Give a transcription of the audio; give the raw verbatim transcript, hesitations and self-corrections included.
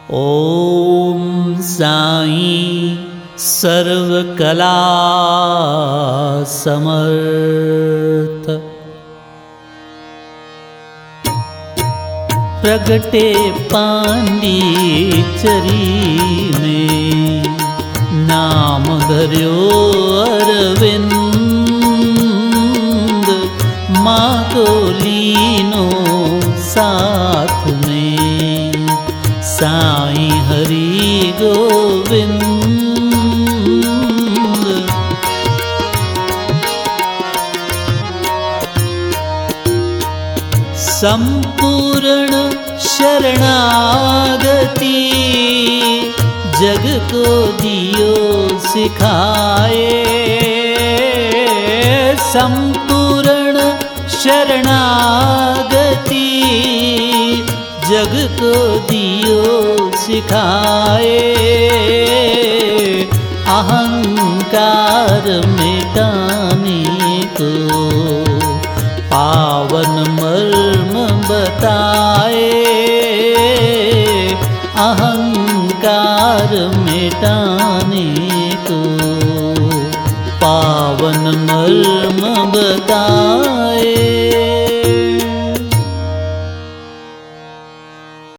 ओम साईं सर्वकला समर्थ। प्रगटे पांडिचेरी में नाम धर्यो अरविंद, मातो लीनो साथ में साईं हरि गोविंद। संपूर्ण शरणागति जग को दियो सिखाए। संपूर्ण शरणागति जग को दियो सिखाए। अहंकार मिटाने को पावन मर्म बताए। अहंकार मिटाने को पावन मर्म बताए।